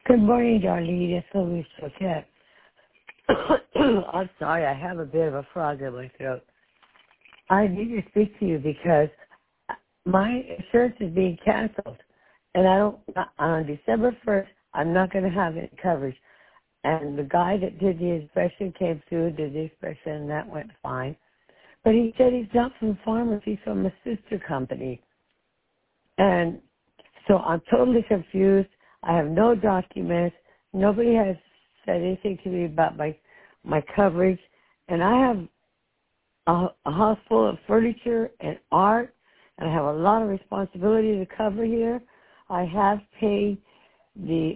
Good morning, Darlene. It's Louise Choquette. I'm sorry, I have a bit of a frog in my throat. I need to speak to you because my insurance is being canceled, and on December 1st, I'm not going to have any coverage. And the guy that did the inspection came through, did the inspection, and that went fine. But he said he's not from Farmers, he's from a sister company. And so I'm totally confused. I have no documents. Nobody has said anything to me about my coverage. And I have a house full of furniture and art, and I have a lot of responsibility to cover here. I have paid the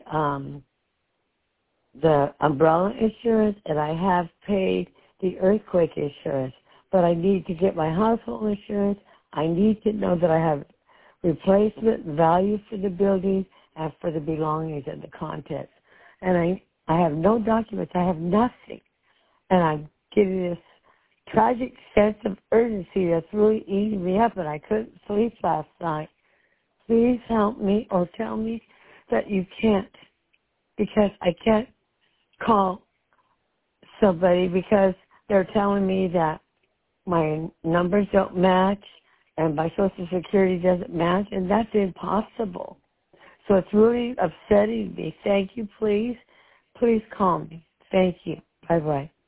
umbrella insurance, and I have paid the earthquake insurance. But I need to get my household insurance. I need to know that I have replacement value for the building and for the belongings and the contents. And I have no documents. I have nothing. And I'm getting this tragic sense of urgency that's really eating me up, and I couldn't sleep last night. Please help me or tell me that you can't, because I can't call somebody because they're telling me that my numbers don't match and my Social Security doesn't match, and that's impossible. So it's really upsetting me. Thank you, please. Please call me. Thank you. Bye-bye.